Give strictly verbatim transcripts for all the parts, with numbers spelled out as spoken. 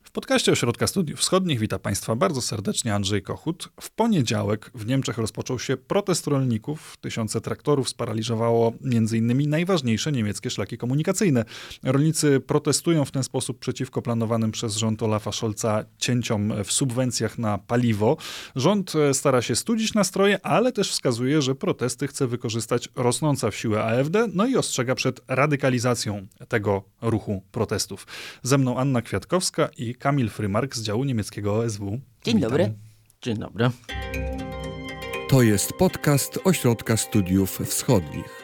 W podcaście Ośrodka Studiów Wschodnich wita Państwa bardzo serdecznie Andrzej Kochut. W poniedziałek w Niemczech rozpoczął się protest rolników. Tysiące traktorów sparaliżowało między innymi najważniejsze niemieckie szlaki komunikacyjne. Rolnicy protestują w ten sposób przeciwko planowanym przez rząd Olafa Scholza cięciom w subwencjach na paliwo. Rząd stara się studzić nastroje, ale też wskazuje, że protesty chce wykorzystać rosnąca w siłę A F D, no i ostrzega przed radykalizacją tego ruchu protestów. Ze mną Anna Kwiatkowska i Kamil Frymark z działu niemieckiego O S W. Dzień Witam. dobry. Dzień dobry. To jest podcast Ośrodka Studiów Wschodnich.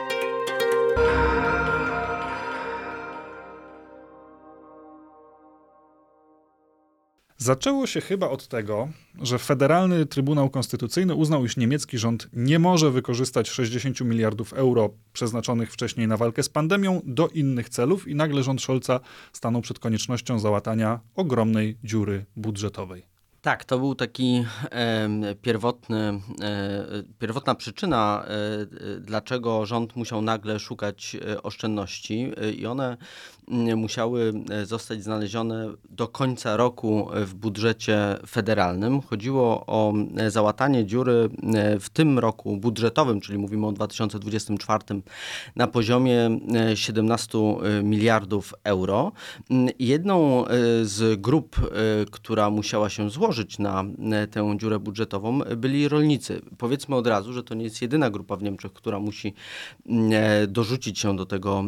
Zaczęło się chyba od tego, że Federalny Trybunał Konstytucyjny uznał, iż niemiecki rząd nie może wykorzystać sześćdziesiąt miliardów euro przeznaczonych wcześniej na walkę z pandemią do innych celów i nagle rząd Scholza stanął przed koniecznością załatania ogromnej dziury budżetowej. Tak, to był taki e, pierwotny, e, pierwotna przyczyna, e, dlaczego rząd musiał nagle szukać e, oszczędności e, i one e, musiały zostać znalezione do końca roku w budżecie federalnym. Chodziło o załatanie dziury w tym roku budżetowym, czyli mówimy o dwa tysiące dwudziestym czwartym, na poziomie siedemnaście miliardów euro. Jedną z grup, która musiała się złożyć na tę dziurę budżetową, byli rolnicy. Powiedzmy od razu, że to nie jest jedyna grupa w Niemczech, która musi dorzucić się do tego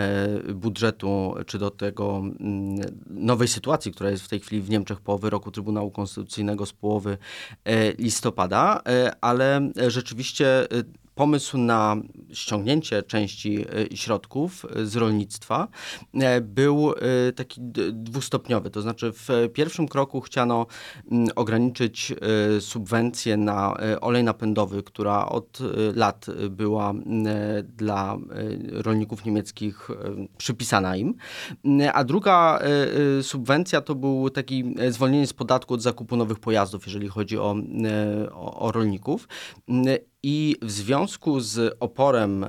budżetu, czy do tego nowej sytuacji, która jest w tej chwili w Niemczech po wyroku Trybunału Konstytucyjnego z połowy listopada, ale rzeczywiście pomysł na ściągnięcie części środków z rolnictwa był taki dwustopniowy. To znaczy w pierwszym kroku chciano ograniczyć subwencję na olej napędowy, która od lat była dla rolników niemieckich przypisana im. A druga subwencja to był taki zwolnienie z podatku od zakupu nowych pojazdów, jeżeli chodzi o, o, o rolników. I w związku z oporem e,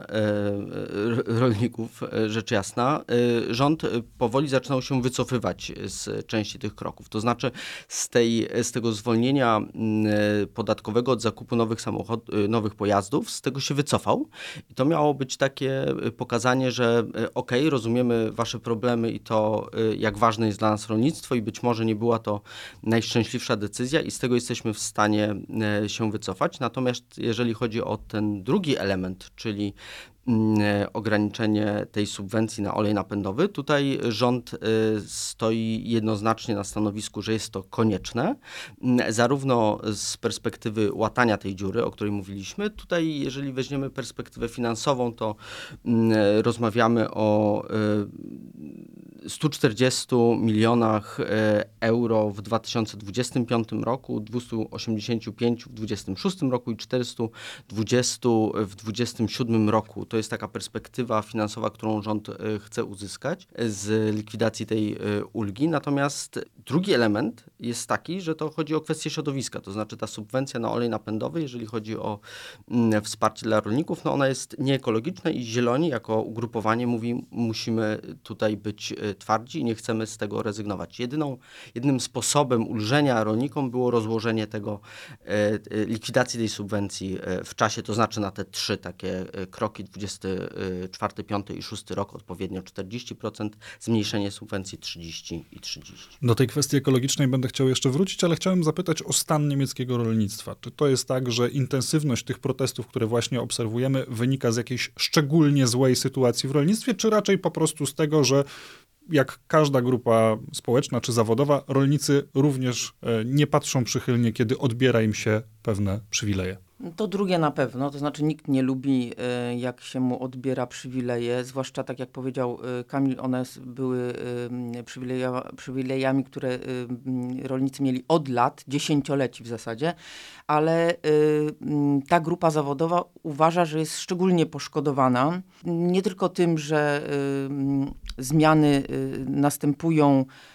rolników, e, rzecz jasna, e, rząd powoli zaczynał się wycofywać z części tych kroków. To znaczy z, tej, z tego zwolnienia e, podatkowego od zakupu nowych samochod, e, nowych pojazdów, z tego się wycofał. I to miało być takie pokazanie, że e, okej, okay, rozumiemy wasze problemy i to, e, jak ważne jest dla nas rolnictwo i być może nie była to najszczęśliwsza decyzja i z tego jesteśmy w stanie e, się wycofać. Natomiast jeżeli chodzi Chodzi o ten drugi element, czyli ograniczenie tej subwencji na olej napędowy. Tutaj rząd stoi jednoznacznie na stanowisku, że jest to konieczne, zarówno z perspektywy łatania tej dziury, o której mówiliśmy. Tutaj, jeżeli weźmiemy perspektywę finansową, to rozmawiamy o stu czterdziestu milionach euro w dwa tysiące dwudziestym piątym roku, dwieście osiemdziesiąt pięć w dwa tysiące dwudziestym szóstym roku i czterysta dwadzieścia w dwa tysiące dwudziestym siódmym roku. To jest taka perspektywa finansowa, którą rząd chce uzyskać z likwidacji tej ulgi. Natomiast drugi element jest taki, że to chodzi o kwestię środowiska. To znaczy ta subwencja na olej napędowy, jeżeli chodzi o wsparcie dla rolników, no ona jest nieekologiczna i Zieloni jako ugrupowanie mówi, musimy tutaj być twardzi i nie chcemy z tego rezygnować. Jedyną, jedynym sposobem ulżenia rolnikom było rozłożenie tego, e, likwidacji tej subwencji w czasie, to znaczy na te trzy takie kroki, dwudziesty czwarty, piąty i szósty rok odpowiednio czterdzieści procent, zmniejszenie subwencji trzydzieści i trzydzieści. Do tej kwestii ekologicznej będę chciał jeszcze wrócić, ale chciałem zapytać o stan niemieckiego rolnictwa. Czy to jest tak, że intensywność tych protestów, które właśnie obserwujemy, wynika z jakiejś szczególnie złej sytuacji w rolnictwie, czy raczej po prostu z tego, że jak każda grupa społeczna czy zawodowa, rolnicy również nie patrzą przychylnie, kiedy odbiera im się pewne przywileje? To drugie na pewno, to znaczy nikt nie lubi, jak się mu odbiera przywileje, zwłaszcza tak jak powiedział Kamil, one były przywileja, przywilejami, które rolnicy mieli od lat, dziesięcioleci w zasadzie, ale ta grupa zawodowa uważa, że jest szczególnie poszkodowana, nie tylko tym, że zmiany następują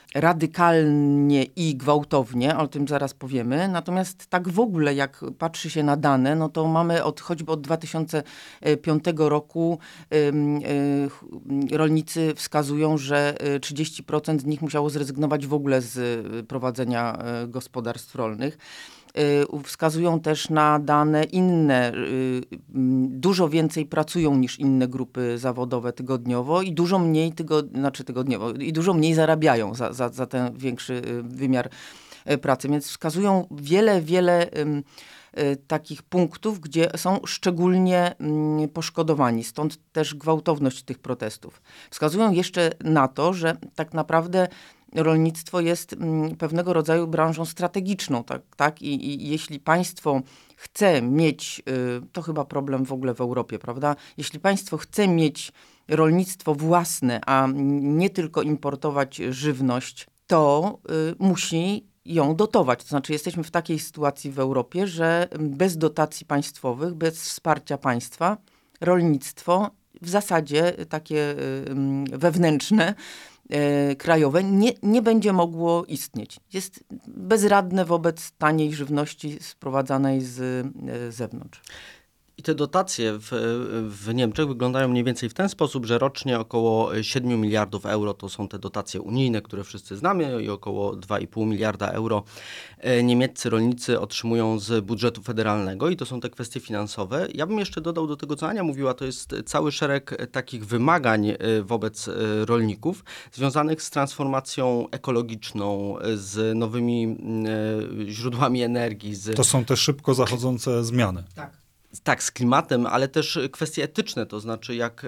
radykalnie i gwałtownie, o tym zaraz powiemy. Natomiast tak w ogóle, jak patrzy się na dane, no to mamy od, choćby od dwa tysiące piątego roku ym, y, rolnicy wskazują, że trzydzieści procent z nich musiało zrezygnować w ogóle z prowadzenia y, gospodarstw rolnych. Wskazują też na dane inne. Dużo więcej pracują niż inne grupy zawodowe tygodniowo i dużo mniej, tygo, znaczy tygodniowo, i dużo mniej zarabiają za, za, za ten większy wymiar pracy. Więc wskazują wiele, wiele takich punktów, gdzie są szczególnie poszkodowani. Stąd też gwałtowność tych protestów. Wskazują jeszcze na to, że tak naprawdę rolnictwo jest pewnego rodzaju branżą strategiczną, tak? tak? I, I jeśli państwo chce mieć, to chyba problem w ogóle w Europie, prawda? Jeśli państwo chce mieć rolnictwo własne, a nie tylko importować żywność, to y, musi ją dotować. To znaczy jesteśmy w takiej sytuacji w Europie, że bez dotacji państwowych, bez wsparcia państwa, rolnictwo w zasadzie takie y, wewnętrzne, krajowe nie, nie będzie mogło istnieć. Jest bezradne wobec taniej żywności sprowadzanej z zewnątrz. I te dotacje w, w Niemczech wyglądają mniej więcej w ten sposób, że rocznie około siedem miliardów euro to są te dotacje unijne, które wszyscy znamy, i około dwa i pół miliarda euro niemieccy rolnicy otrzymują z budżetu federalnego i to są te kwestie finansowe. Ja bym jeszcze dodał do tego, co Ania mówiła, to jest cały szereg takich wymagań wobec rolników związanych z transformacją ekologiczną, z nowymi źródłami energii. Z... To są te szybko zachodzące zmiany. Tak. Tak, z klimatem, ale też kwestie etyczne, to znaczy jak,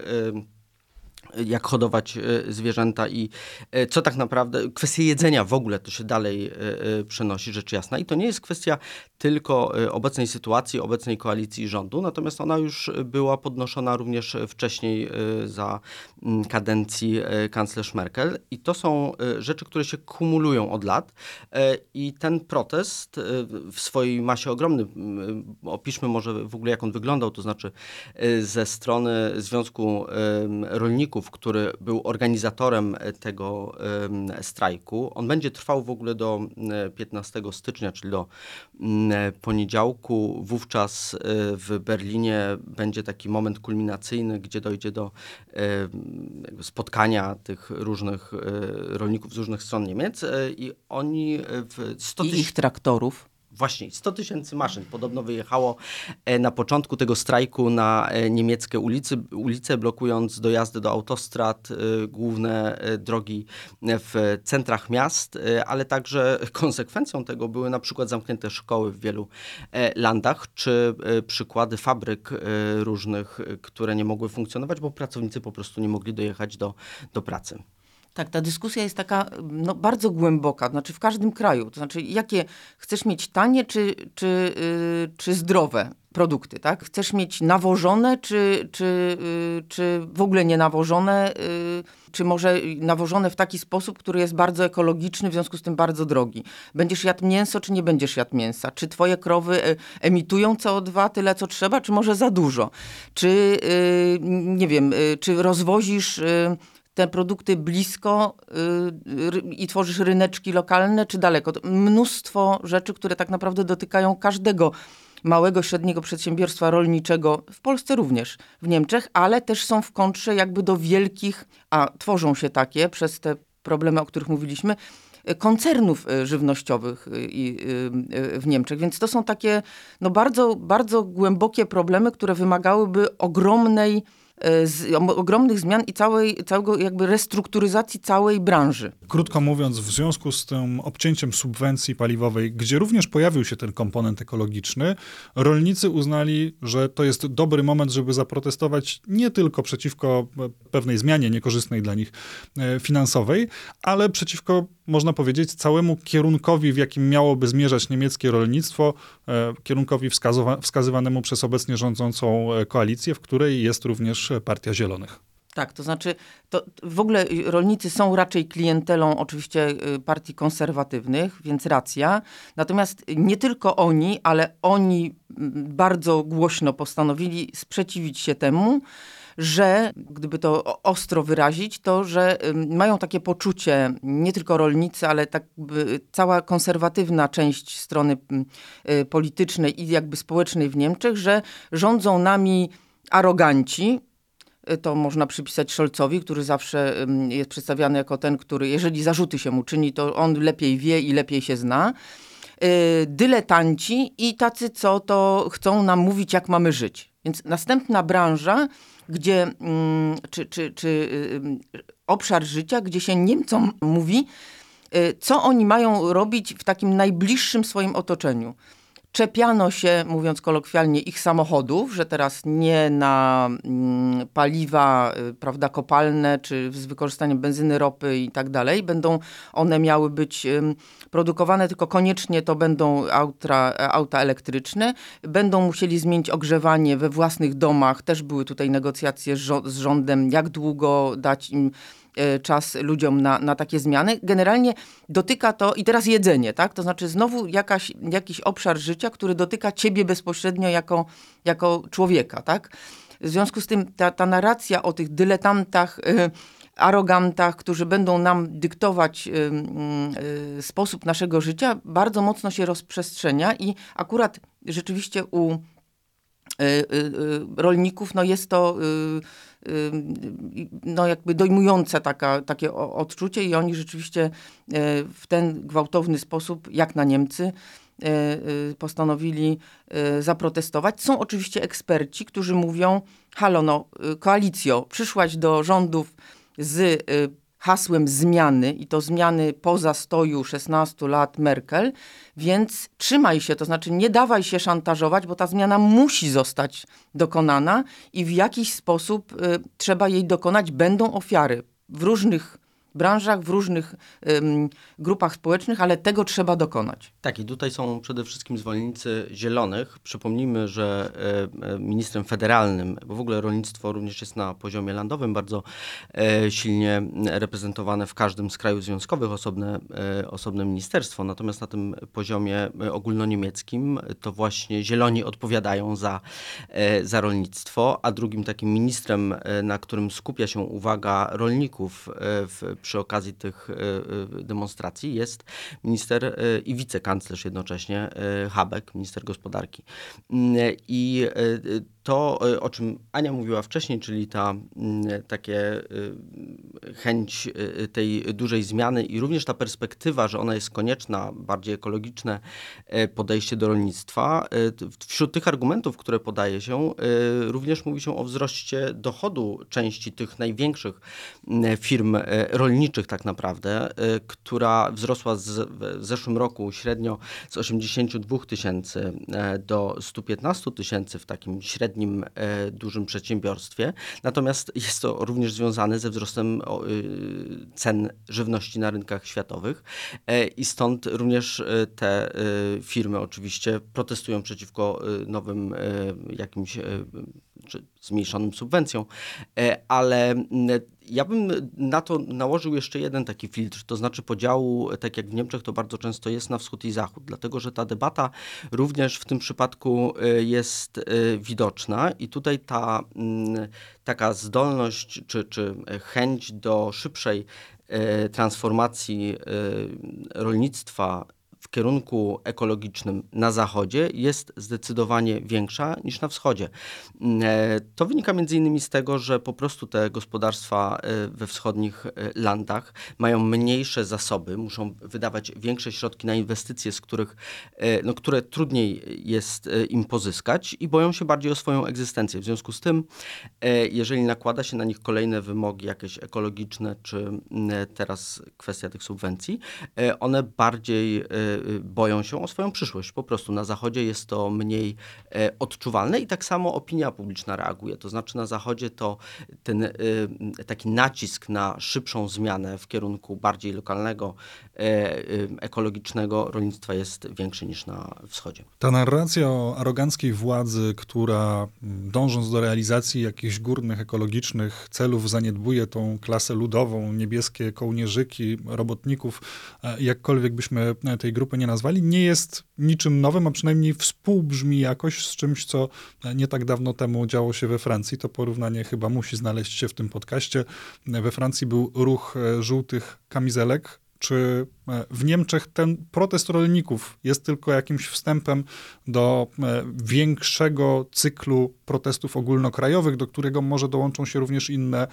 jak hodować zwierzęta i co tak naprawdę, kwestie jedzenia w ogóle to się dalej przenosi, rzecz jasna. I to nie jest kwestia tylko obecnej sytuacji, obecnej koalicji rządu, natomiast ona już była podnoszona również wcześniej za kadencji kanclerz Merkel. I to są rzeczy, które się kumulują od lat i ten protest w swojej masie ogromny, opiszmy może w ogóle jak on wyglądał, to znaczy ze strony Związku Rolników, który był organizatorem tego strajku. On będzie trwał w ogóle do piętnastego stycznia, czyli do poniedziałku. Wówczas w Berlinie będzie taki moment kulminacyjny, gdzie dojdzie do spotkania tych różnych rolników z różnych stron Niemiec i oni w sto I ich traktorów. Właśnie, sto tysięcy maszyn podobno wyjechało na początku tego strajku na niemieckie ulicy, ulice, blokując dojazdy do autostrad, główne drogi w centrach miast, ale także konsekwencją tego były na przykład zamknięte szkoły w wielu landach, czy przykłady fabryk różnych, które nie mogły funkcjonować, bo pracownicy po prostu nie mogli dojechać do, do pracy. Tak, ta dyskusja jest taka no, bardzo głęboka, znaczy w każdym kraju. To znaczy, jakie chcesz mieć tanie czy, czy, yy, czy zdrowe produkty, tak? Chcesz mieć nawożone czy, czy, yy, czy w ogóle nie nawożone, yy, czy może nawożone w taki sposób, który jest bardzo ekologiczny, w związku z tym bardzo drogi. Będziesz jadł mięso, czy nie będziesz jadł mięsa? Czy twoje krowy emitują C O dwa tyle, co trzeba, czy może za dużo? Czy, yy, nie wiem, yy, czy rozwozisz... Yy, te produkty blisko y, i tworzysz ryneczki lokalne, czy daleko? To mnóstwo rzeczy, które tak naprawdę dotykają każdego małego, średniego przedsiębiorstwa rolniczego, w Polsce również, w Niemczech, ale też są w kontrze jakby do wielkich, a tworzą się takie przez te problemy, o których mówiliśmy, koncernów żywnościowych w Niemczech. Więc to są takie no bardzo, bardzo głębokie problemy, które wymagałyby ogromnej Z, ogromnych zmian i całej, całego jakby restrukturyzacji całej branży. Krótko mówiąc, w związku z tym obcięciem subwencji paliwowej, gdzie również pojawił się ten komponent ekologiczny, rolnicy uznali, że to jest dobry moment, żeby zaprotestować nie tylko przeciwko pewnej zmianie niekorzystnej dla nich finansowej, ale przeciwko, można powiedzieć, całemu kierunkowi, w jakim miałoby zmierzać niemieckie rolnictwo, kierunkowi wskazywa- wskazywanemu przez obecnie rządzącą koalicję, w której jest również Partia Zielonych. Tak, to znaczy to w ogóle rolnicy są raczej klientelą oczywiście partii konserwatywnych, więc racja. Natomiast nie tylko oni, ale oni bardzo głośno postanowili sprzeciwić się temu, że, gdyby to ostro wyrazić, to, że mają takie poczucie, nie tylko rolnicy, ale tak cała konserwatywna część strony politycznej i jakby społecznej w Niemczech, że rządzą nami aroganci. To można przypisać Scholzowi, który zawsze jest przedstawiany jako ten, który, jeżeli zarzuty się mu czyni, to on lepiej wie i lepiej się zna. Dyletanci i tacy, co to chcą nam mówić, jak mamy żyć. Więc następna branża, gdzie, czy, czy, czy obszar życia, gdzie się Niemcom mówi, co oni mają robić w takim najbliższym swoim otoczeniu. Czepiano się, mówiąc kolokwialnie, ich samochodów, że teraz nie na mm, paliwa, y, prawda, kopalne, czy z wykorzystaniem benzyny, ropy i tak dalej. Będą one miały być y, produkowane, tylko koniecznie to będą auta, auta elektryczne. Będą musieli zmienić ogrzewanie we własnych domach. Też były tutaj negocjacje z, żo- z rządem, jak długo dać im czas ludziom na, na takie zmiany. Generalnie dotyka to, i teraz jedzenie, tak? To znaczy znowu jakaś, jakiś obszar życia, który dotyka ciebie bezpośrednio jako, jako człowieka, tak? W związku z tym ta, ta narracja o tych dyletantach, y, arogantach, którzy będą nam dyktować y, y, sposób naszego życia, bardzo mocno się rozprzestrzenia i akurat rzeczywiście u y, y, y, rolników no jest to y, no jakby dojmujące taka, takie odczucie i oni rzeczywiście w ten gwałtowny sposób, jak na Niemcy, postanowili zaprotestować. Są oczywiście eksperci, którzy mówią, halo, no koalicjo, przyszłaś do rządów z hasłem zmiany i to zmiany po zastoju szesnastu lat Merkel, więc trzymaj się, to znaczy nie dawaj się szantażować, bo ta zmiana musi zostać dokonana i w jakiś sposób y, trzeba jej dokonać. Będą ofiary w różnych branżach, w różnych ym, grupach społecznych, ale tego trzeba dokonać. Tak, i tutaj są przede wszystkim zwolennicy zielonych. Przypomnijmy, że e, ministrem federalnym, bo w ogóle rolnictwo również jest na poziomie landowym bardzo e, silnie reprezentowane w każdym z krajów związkowych, osobne, e, osobne ministerstwo. Natomiast na tym poziomie ogólnoniemieckim to właśnie zieloni odpowiadają za, e, za rolnictwo, a drugim takim ministrem, e, na którym skupia się uwaga rolników e, w, przy okazji tych e, demonstracji jest minister e, i wicekanclerz jednocześnie Habeck, minister gospodarki. I to, o czym Ania mówiła wcześniej, czyli ta takie chęć tej dużej zmiany i również ta perspektywa, że ona jest konieczna, bardziej ekologiczne podejście do rolnictwa. Wśród tych argumentów, które podaje się, również mówi się o wzroście dochodu części tych największych firm rolniczych tak naprawdę, która wzrosła z, w zeszłym roku średnio z osiemdziesięciu dwóch tysięcy do stu piętnastu tysięcy w takim średnim, dużym przedsiębiorstwie. Natomiast jest to również związane ze wzrostem cen żywności na rynkach światowych i stąd również te firmy oczywiście protestują przeciwko nowym jakimś czy zmniejszonym subwencjom, ale ja bym na to nałożył jeszcze jeden taki filtr, to znaczy podziału, tak jak w Niemczech to bardzo często jest na wschód i zachód, dlatego że ta debata również w tym przypadku jest widoczna i tutaj ta taka zdolność czy, czy chęć do szybszej transformacji rolnictwa w kierunku ekologicznym na zachodzie jest zdecydowanie większa niż na wschodzie. To wynika między innymi z tego, że po prostu te gospodarstwa we wschodnich landach mają mniejsze zasoby, muszą wydawać większe środki na inwestycje, z których, no, które trudniej jest im pozyskać i boją się bardziej o swoją egzystencję. W związku z tym, jeżeli nakłada się na nich kolejne wymogi jakieś ekologiczne, czy teraz kwestia tych subwencji, one bardziej boją się o swoją przyszłość. Po prostu na zachodzie jest to mniej e, odczuwalne i tak samo opinia publiczna reaguje. To znaczy na zachodzie to ten e, taki nacisk na szybszą zmianę w kierunku bardziej lokalnego, e, e, ekologicznego rolnictwa jest większy niż na wschodzie. Ta narracja o aroganckiej władzy, która dążąc do realizacji jakichś górnych, ekologicznych celów zaniedbuje tą klasę ludową, niebieskie kołnierzyki, robotników, jakkolwiek byśmy tej grupy grupy nie nazwali, nie jest niczym nowym, a przynajmniej współbrzmi jakoś z czymś, co nie tak dawno temu działo się we Francji. To porównanie chyba musi znaleźć się w tym podcaście. We Francji był ruch żółtych kamizelek. Czy w Niemczech ten protest rolników jest tylko jakimś wstępem do większego cyklu protestów ogólnokrajowych, do którego może dołączą się również inne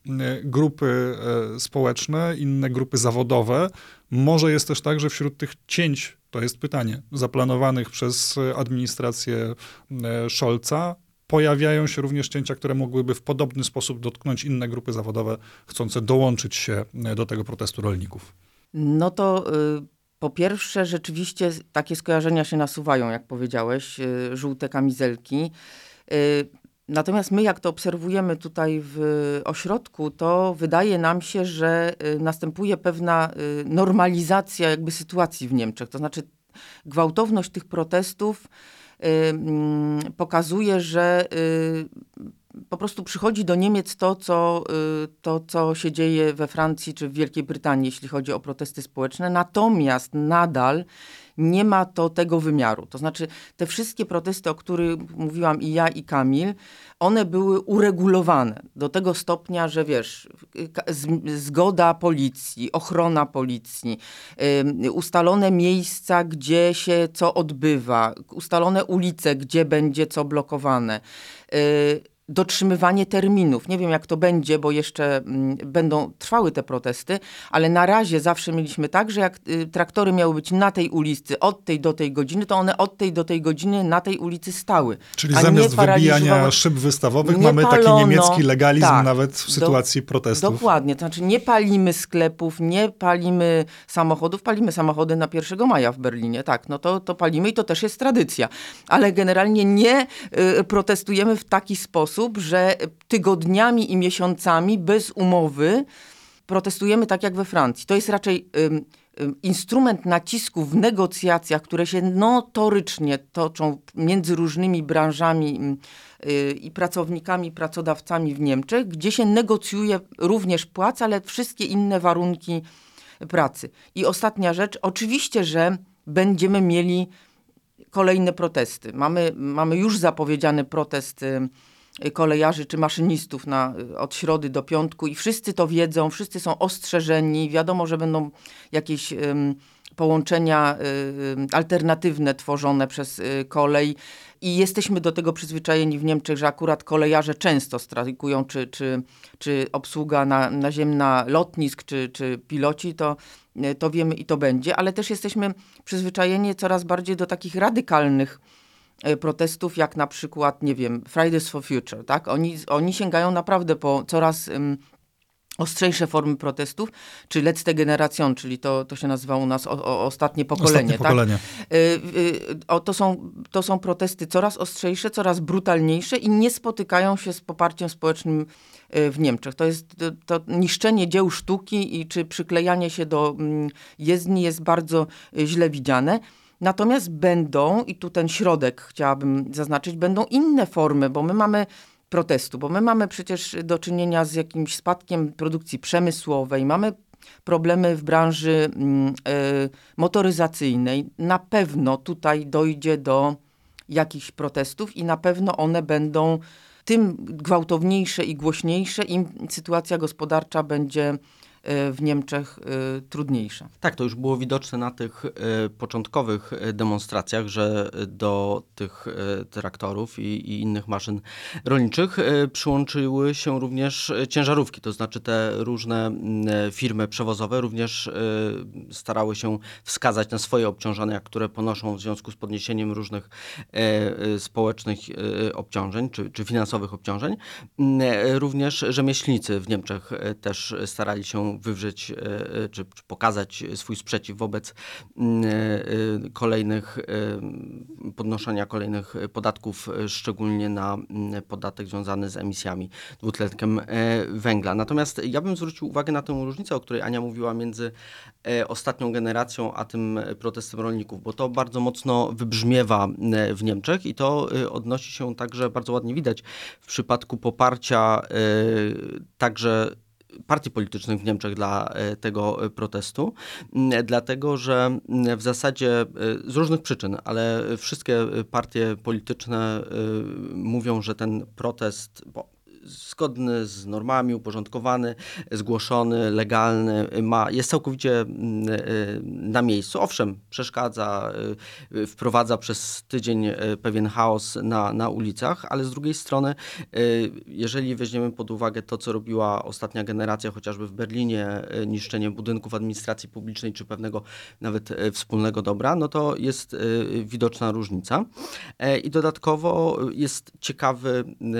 grupy społeczne, inne grupy zawodowe? Może jest też tak, że wśród tych cięć, to jest pytanie, zaplanowanych przez administrację Scholza, pojawiają się również cięcia, które mogłyby w podobny sposób dotknąć inne grupy zawodowe chcące dołączyć się do tego protestu rolników? No to y, po pierwsze rzeczywiście takie skojarzenia się nasuwają, jak powiedziałeś, y, żółte kamizelki. Y, natomiast my, jak to obserwujemy tutaj w ośrodku, to wydaje nam się, że y, następuje pewna y, normalizacja jakby sytuacji w Niemczech. To znaczy gwałtowność tych protestów y, y, pokazuje, że y, po prostu przychodzi do Niemiec to co, to, co się dzieje we Francji czy w Wielkiej Brytanii, jeśli chodzi o protesty społeczne. Natomiast nadal nie ma to tego wymiaru. To znaczy te wszystkie protesty, o których mówiłam i ja, i Kamil, one były uregulowane do tego stopnia, że wiesz, zgoda policji, ochrona policji, ustalone miejsca, gdzie się co odbywa, ustalone ulice, gdzie będzie co blokowane, dotrzymywanie terminów. Nie wiem, jak to będzie, bo jeszcze m, będą trwały te protesty, ale na razie zawsze mieliśmy tak, że jak y, traktory miały być na tej ulicy od tej do tej godziny, to one od tej do tej godziny na tej ulicy stały. Czyli zamiast wybijania szyb wystawowych mamy palono, taki niemiecki legalizm tak, nawet w sytuacji do, protestów. Dokładnie. To znaczy nie palimy sklepów, nie palimy samochodów, palimy samochody na pierwszego maja w Berlinie. Tak, no to, to palimy i to też jest tradycja. Ale generalnie nie y, protestujemy w taki sposób, że tygodniami i miesiącami bez umowy protestujemy tak jak we Francji. To jest raczej ym, ym, instrument nacisku w negocjacjach, które się notorycznie toczą między różnymi branżami ym, yy, i pracownikami, pracodawcami w Niemczech, gdzie się negocjuje również płac, ale wszystkie inne warunki pracy. I ostatnia rzecz, oczywiście, że będziemy mieli kolejne protesty. Mamy, mamy już zapowiedziany protest yy, kolejarzy czy maszynistów na, od środy do piątku i wszyscy to wiedzą, wszyscy są ostrzeżeni, wiadomo, że będą jakieś um, połączenia um, alternatywne tworzone przez um, kolej i jesteśmy do tego przyzwyczajeni w Niemczech, że akurat kolejarze często strajkują, czy, czy, czy obsługa na, naziemna lotnisk, czy, czy piloci, to, to wiemy i to będzie, ale też jesteśmy przyzwyczajeni coraz bardziej do takich radykalnych protestów, jak na przykład, nie wiem, Fridays for Future, tak? Oni, oni sięgają naprawdę po coraz um, ostrzejsze formy protestów, czy Letzte Generation, czyli to, to się nazywa u nas o, o, ostatnie pokolenie. Ostatnie tak? pokolenie. Y, y, o, to, są, to są protesty coraz ostrzejsze, coraz brutalniejsze i nie spotykają się z poparciem społecznym y, w Niemczech. To jest to, to niszczenie dzieł sztuki i czy przyklejanie się do y, jezdni jest bardzo y, źle widziane. Natomiast będą, i tu ten środek chciałabym zaznaczyć, będą inne formy, bo my mamy protestu, bo my mamy przecież do czynienia z jakimś spadkiem produkcji przemysłowej, mamy problemy w branży y, motoryzacyjnej. Na pewno tutaj dojdzie do jakichś protestów i na pewno one będą tym gwałtowniejsze i głośniejsze, im sytuacja gospodarcza będzie w Niemczech y, trudniejsza. Tak, to już było widoczne na tych y, początkowych demonstracjach, że do tych y, traktorów i, i innych maszyn rolniczych y, przyłączyły się również ciężarówki, to znaczy te różne y, firmy przewozowe również y, starały się wskazać na swoje obciążenia, które ponoszą w związku z podniesieniem różnych y, y, społecznych y, obciążeń czy, czy finansowych obciążeń. Y, również rzemieślnicy w Niemczech y, też starali się wywrzeć czy, czy pokazać swój sprzeciw wobec kolejnych podnoszenia kolejnych podatków, szczególnie na podatek związany z emisjami dwutlenkiem węgla. Natomiast ja bym zwrócił uwagę na tę różnicę, o której Ania mówiła, między ostatnią generacją a tym protestem rolników, bo to bardzo mocno wybrzmiewa w Niemczech i to odnosi się także, bardzo ładnie widać, w przypadku poparcia także partii politycznych w Niemczech dla tego protestu, dlatego że w zasadzie z różnych przyczyn, ale wszystkie partie polityczne mówią, że ten protest, bo zgodny z normami, uporządkowany, zgłoszony, legalny, ma, jest całkowicie na miejscu. Owszem, przeszkadza, wprowadza przez tydzień pewien chaos na, na ulicach, ale z drugiej strony, jeżeli weźmiemy pod uwagę to, co robiła ostatnia generacja, chociażby w Berlinie, niszczenie budynków administracji publicznej, czy pewnego nawet wspólnego dobra, no to jest widoczna różnica. I dodatkowo jest ciekawy,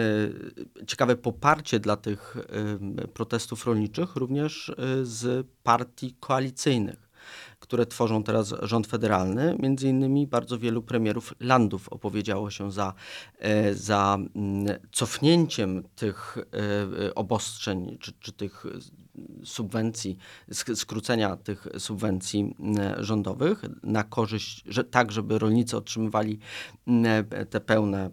ciekawe poparcie dla tych y, protestów rolniczych również y, z partii koalicyjnych, które tworzą teraz rząd federalny. Między innymi bardzo wielu premierów landów opowiedziało się za, y, za y, cofnięciem tych y, obostrzeń czy, czy tych subwencji, sk- skrócenia tych subwencji y, rządowych na korzyść, że, tak żeby rolnicy otrzymywali y, te pełne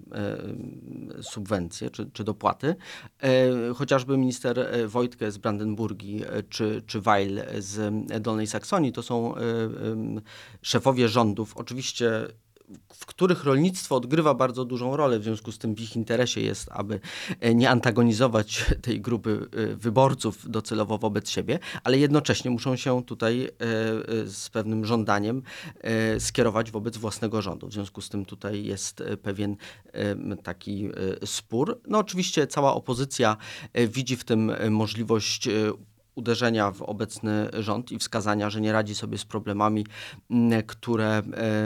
y, subwencje czy, czy dopłaty. Y, chociażby minister Wojtke z Brandenburgii y, czy, czy Weil z Dolnej Saksonii to są y, y, szefowie rządów. Oczywiście w których rolnictwo odgrywa bardzo dużą rolę, w związku z tym w ich interesie jest, aby nie antagonizować tej grupy wyborców docelowo wobec siebie, ale jednocześnie muszą się tutaj z pewnym żądaniem skierować wobec własnego rządu. W związku z tym tutaj jest pewien taki spór. No oczywiście cała opozycja widzi w tym możliwość uderzenia w obecny rząd i wskazania, że nie radzi sobie z problemami, które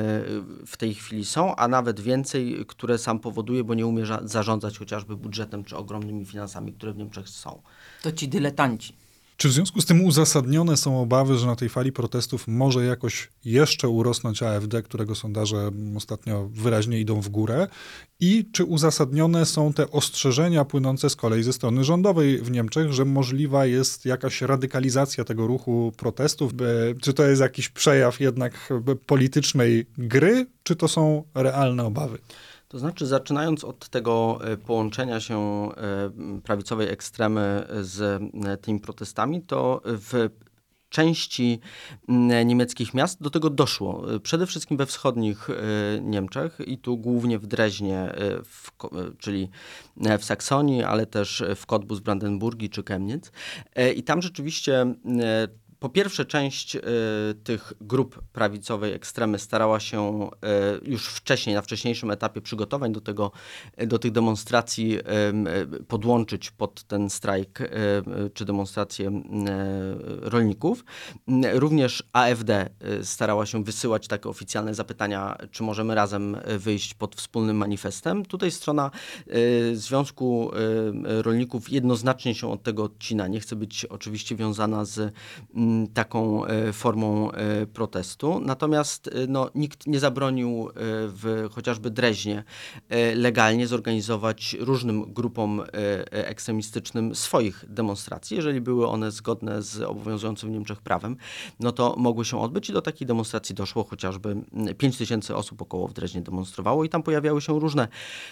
w tej chwili są, a nawet więcej, które sam powoduje, bo nie umie zarządzać chociażby budżetem czy ogromnymi finansami, które w Niemczech są. To ci dyletanci. Czy w związku z tym uzasadnione są obawy, że na tej fali protestów może jakoś jeszcze urosnąć A F D, którego sondaże ostatnio wyraźnie idą w górę? I czy uzasadnione są te ostrzeżenia płynące z kolei ze strony rządowej w Niemczech, że możliwa jest jakaś radykalizacja tego ruchu protestów? Czy to jest jakiś przejaw jednak politycznej gry, czy to są realne obawy? To znaczy, zaczynając od tego połączenia się prawicowej ekstremy z tymi protestami, to w części niemieckich miast do tego doszło. Przede wszystkim we wschodnich Niemczech i tu głównie w Dreźnie, w, czyli w Saksonii, ale też w Cottbus, Brandenburgii czy Chemnitz. I tam rzeczywiście po pierwsze, część y, tych grup prawicowej ekstremy starała się y, już wcześniej, na wcześniejszym etapie przygotowań do, tego, do tych demonstracji y, y, podłączyć pod ten strajk y, y, czy demonstracje y, rolników. Y, również A F D y, starała się wysyłać takie oficjalne zapytania, czy możemy razem wyjść pod wspólnym manifestem. Tutaj strona y, Związku y, Rolników jednoznacznie się od tego odcina. Nie chce być oczywiście wiązana z taką formą protestu. Natomiast no, nikt nie zabronił w chociażby Dreźnie legalnie zorganizować różnym grupom ekstremistycznym swoich demonstracji. Jeżeli były one zgodne z obowiązującym w Niemczech prawem, no to mogły się odbyć i do takiej demonstracji doszło. Chociażby pięć tysięcy osób około w Dreźnie demonstrowało i tam pojawiały się różne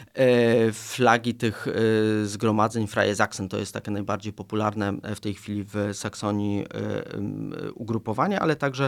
flagi tych zgromadzeń. Freie Sachsen to jest takie najbardziej popularne w tej chwili w Saksonii ugrupowanie, ale także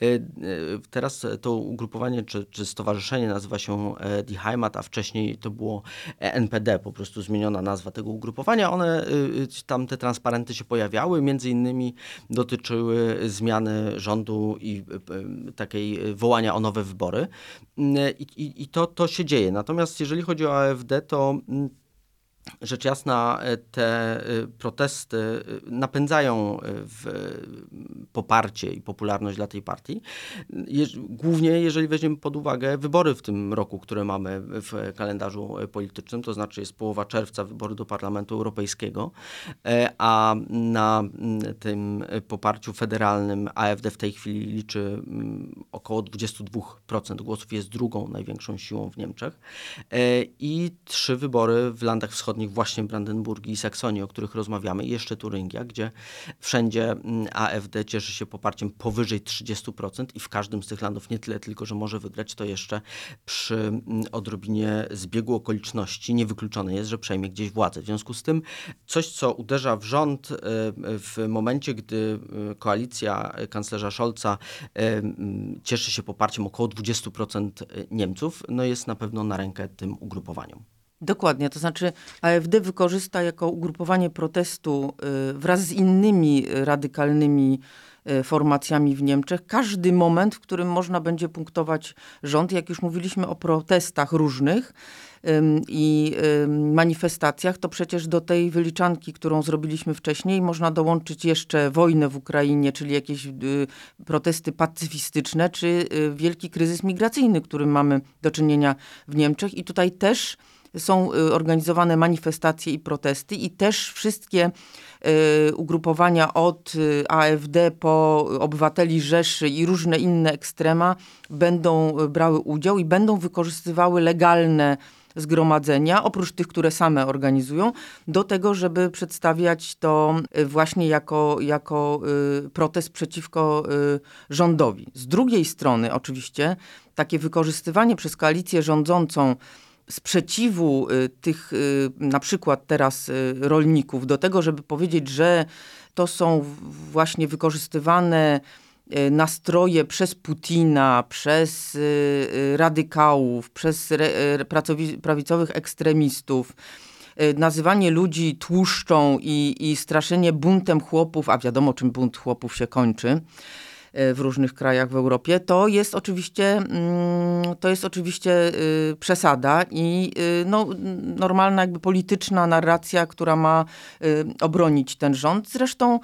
teraz to ugrupowanie czy, czy stowarzyszenie nazywa się Die Heimat, a wcześniej to było N P D, po prostu zmieniona nazwa tego ugrupowania. One, tam te transparenty się pojawiały, między innymi dotyczyły zmiany rządu i takiej wołania o nowe wybory. I, i, i to, to się dzieje. Natomiast jeżeli chodzi o A F D, to rzecz jasna te protesty napędzają w poparcie i popularność dla tej partii. Je, głównie jeżeli weźmiemy pod uwagę wybory w tym roku, które mamy w kalendarzu politycznym, to znaczy jest połowa czerwca, wybory do Parlamentu Europejskiego, a na tym poparciu federalnym A F D w tej chwili liczy około dwadzieścia dwa procent głosów, jest drugą największą siłą w Niemczech i trzy wybory w landach wschodnich Wschodnich, właśnie Brandenburgii i Saksonii, o których rozmawiamy, i jeszcze Turyngia, gdzie wszędzie AfD cieszy się poparciem powyżej trzydziestu procent i w każdym z tych landów nie tyle tylko, że może wygrać, to jeszcze przy odrobinie zbiegu okoliczności niewykluczone jest, że przejmie gdzieś władzę. W związku z tym coś, co uderza w rząd w momencie, gdy koalicja kanclerza Scholza cieszy się poparciem około dwudziestu procent Niemców, no jest na pewno na rękę tym ugrupowaniom. Dokładnie, to znaczy AfD wykorzysta jako ugrupowanie protestu wraz z innymi radykalnymi formacjami w Niemczech każdy moment, w którym można będzie punktować rząd. Jak już mówiliśmy o protestach różnych i manifestacjach, to przecież do tej wyliczanki, którą zrobiliśmy wcześniej, można dołączyć jeszcze wojnę w Ukrainie, czyli jakieś protesty pacyfistyczne, czy wielki kryzys migracyjny, którym mamy do czynienia w Niemczech. I tutaj też są organizowane manifestacje i protesty i też wszystkie y, ugrupowania od y, AfD po obywateli Rzeszy i różne inne ekstrema będą brały udział i będą wykorzystywały legalne zgromadzenia, oprócz tych, które same organizują, do tego, żeby przedstawiać to właśnie jako, jako y, protest przeciwko y, rządowi. Z drugiej strony oczywiście takie wykorzystywanie przez koalicję rządzącą sprzeciwu y, tych y, na przykład teraz y, rolników do tego, żeby powiedzieć, że to są właśnie wykorzystywane y, nastroje przez Putina, przez y, radykałów, przez re, y, pracowi, prawicowych ekstremistów, y, nazywanie ludzi tłuszczą i, i straszenie buntem chłopów, a wiadomo czym bunt chłopów się kończy w różnych krajach w Europie, to jest oczywiście, to jest oczywiście przesada i no, normalna jakby polityczna narracja, która ma obronić ten rząd. Zresztą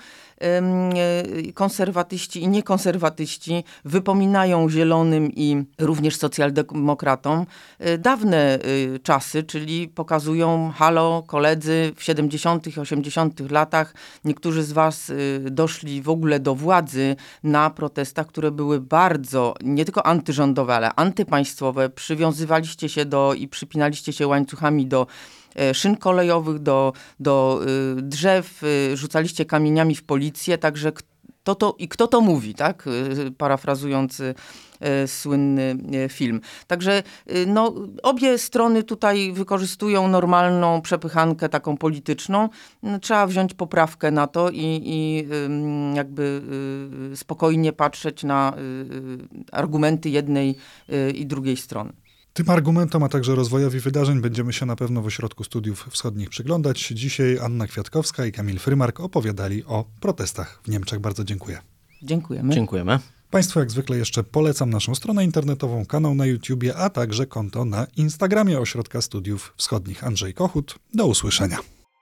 konserwatyści i niekonserwatyści wypominają Zielonym i również socjaldemokratom dawne czasy, czyli pokazują, halo koledzy, w siedemdziesiątych i osiemdziesiątych latach niektórzy z was doszli w ogóle do władzy na protestach, które były bardzo, nie tylko antyrządowe, ale antypaństwowe. Przywiązywaliście się do i przypinaliście się łańcuchami do szyn kolejowych, do, do y, drzew, y, rzucaliście kamieniami w policję, także kto to, i kto to mówi, tak? Y, parafrazując y, y, słynny y, film. Także y, no, obie strony tutaj wykorzystują normalną przepychankę taką polityczną. No, trzeba wziąć poprawkę na to i, i y, jakby y, spokojnie patrzeć na y, argumenty jednej y, i drugiej strony. Tym argumentom, a także rozwojowi wydarzeń będziemy się na pewno w Ośrodku Studiów Wschodnich przyglądać. Dzisiaj Anna Kwiatkowska i Kamil Frymark opowiadali o protestach w Niemczech. Bardzo dziękuję. Dziękujemy. Dziękujemy. Państwu jak zwykle jeszcze polecam naszą stronę internetową, kanał na YouTubie, a także konto na Instagramie Ośrodka Studiów Wschodnich. Andrzej Kochut, do usłyszenia.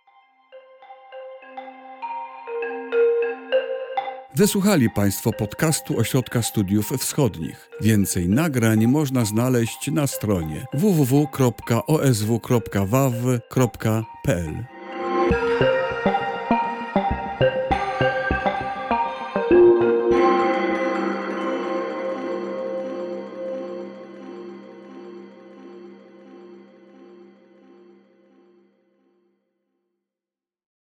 Wysłuchali Państwo podcastu Ośrodka Studiów Wschodnich. Więcej nagrań można znaleźć na stronie w w w kropka o s w kropka w a w kropka p l.